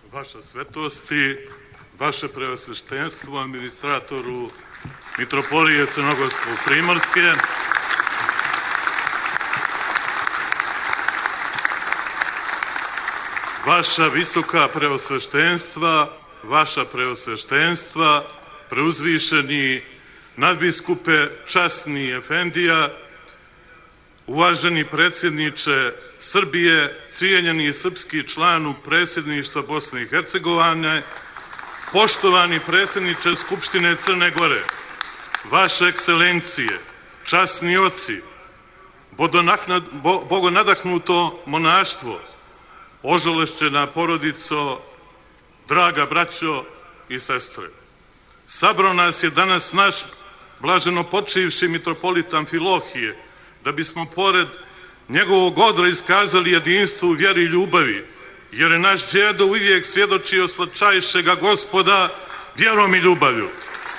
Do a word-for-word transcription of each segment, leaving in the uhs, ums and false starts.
Vaša svetosti, vaše preosveštenstvo, administratoru Mitropolije Crnogorsko-Primorske, vaša visoka preosveštenstva, vaša preosveštenstva, preuzvišeni nadbiskupe, časni efendija, uvaženi predsjedniče Srbije, cijenjeni srpski članu predsjedništva Bosne i Hercegovine, poštovani predsjedniče Skupštine Crne Gore, vaše ekscelencije, časni oci, bogonadahnuto monaštvo, oželešćena porodico, draga braćo i sestre. Sabrao nas je danas naš blaženo počivši mitropolit Amfilohije, da bismo pored njegovog odra iskazali jedinstvo u vjeri i ljubavi, jer je naš djedo uvijek svjedočio slatčajšega Gospoda vjerom i ljubavlju.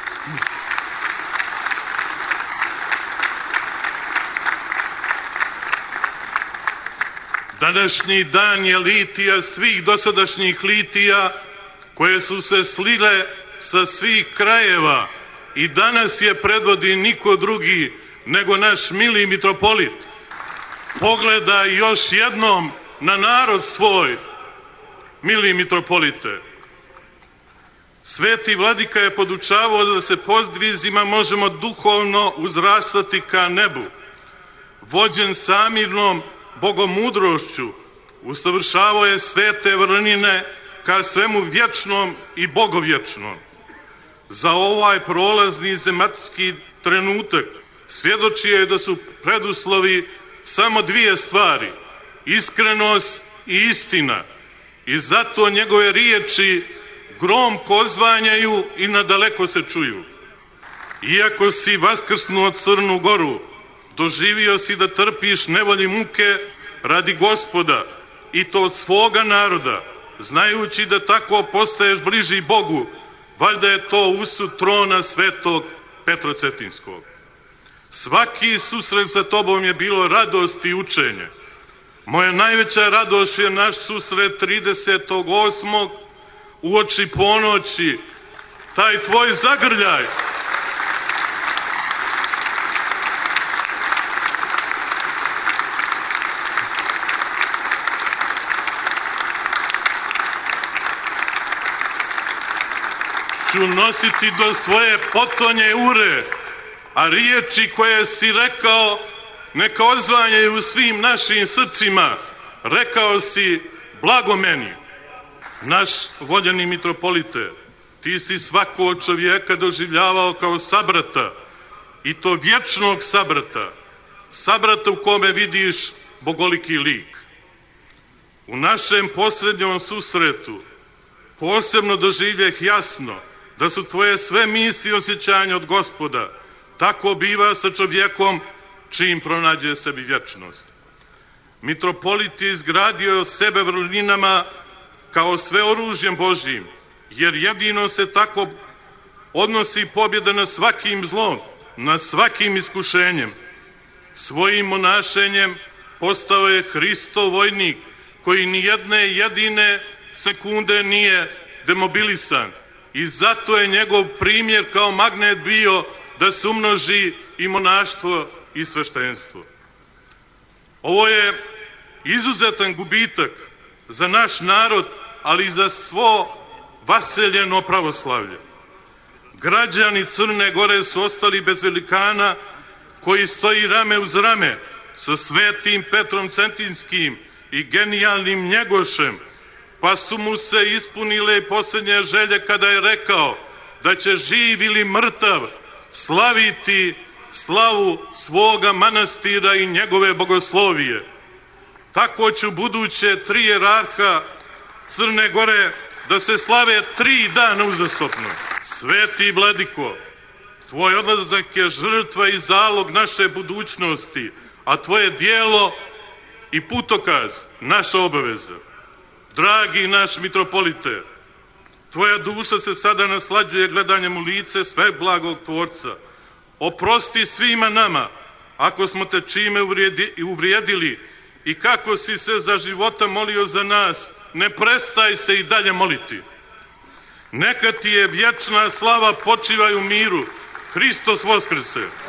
Današnji dan je litija svih dosadašnjih litija koje su se slile sa svih krajeva i danas je predvodi niko drugi nego naš mili mitropolit. Pogledaj još jednom na narod svoj, mili mitropolite. Sveti vladika je podučavao da se podvizima možemo duhovno uzrastati ka nebu. Vođen samirnom bogomudrošću, usavršavao je svete vrline ka svemu vječnom i bogovječnom. Za ovaj prolazni zemaljski trenutak svjedoči je da su preduslovi samo dvije stvari, iskrenost i istina, i zato njegove riječi gromko odzvanjaju i nadaleko se čuju. Iako si vaskrsnuo Crnu Goru, doživio si da trpiš nevolji muke radi Gospoda, i to od svoga naroda, znajući da tako postaješ bliži Bogu, valjda je to usud trona svetog Petrocetinskog. Svaki susret sa tobom je bilo radost i učenje. Moja najveća radost je naš susret tridesetog osmog uoči ponoći, taj tvoj zagrljaj. Ću nositi do svoje potonje ure, a riječi koje si rekao neka odzvanjaju u svim našim srcima. Rekao si blago meni. Naš voljeni mitropolite, ti si svakog čovjeka doživljavao kao sabrata, i to vječnog sabrata, sabrata u kome vidiš bogoliki lik. U našem posljednjom susretu posebno doživljeh jasno da su tvoje sve misli i osjećanja od Gospoda. Tako biva sa čovjekom čim pronađe sebi vječnost. Mitropolit je izgradio sebe vrlinama kao sve oružjem Božjim, jer jedino se tako odnosi pobjeda nad svakim zlom, nad svakim iskušenjem. Svojim monašenjem postao je Hristov vojnik, koji ni jedne jedine sekunde nije demobilisan, i zato je njegov primjer kao magnet bio da se umnoži i monaštvo i sveštenstvo. Ovo je izuzetan gubitak za naš narod, ali i za svo vaseljeno pravoslavlje. Građani Crne Gore su ostali bez velikana koji stoji rame uz rame sa svetim Petrom Cetinskim i genijalnim Njegošem, pa su mu se ispunile posljednje želje kada je rekao da će živ ili mrtav slaviti slavu svoga manastira i njegove bogoslovije. Tako će u buduće tri jerarha Crne Gore da se slave tri dana uzastopno. Sveti vladiko, tvoj odlazak je žrtva i zalog naše budućnosti, a tvoje dijelo i putokaz naša obaveza. Dragi naš mitropolite, tvoja duša se sada naslađuje gledanjem u lice sve blagog Tvorca. Oprosti svima nama ako smo te čime uvrijedili i kako si se za života molio za nas ne prestaj se i dalje moliti. Neka ti je vječna slava, počivaj u miru. Hristos Voskrese!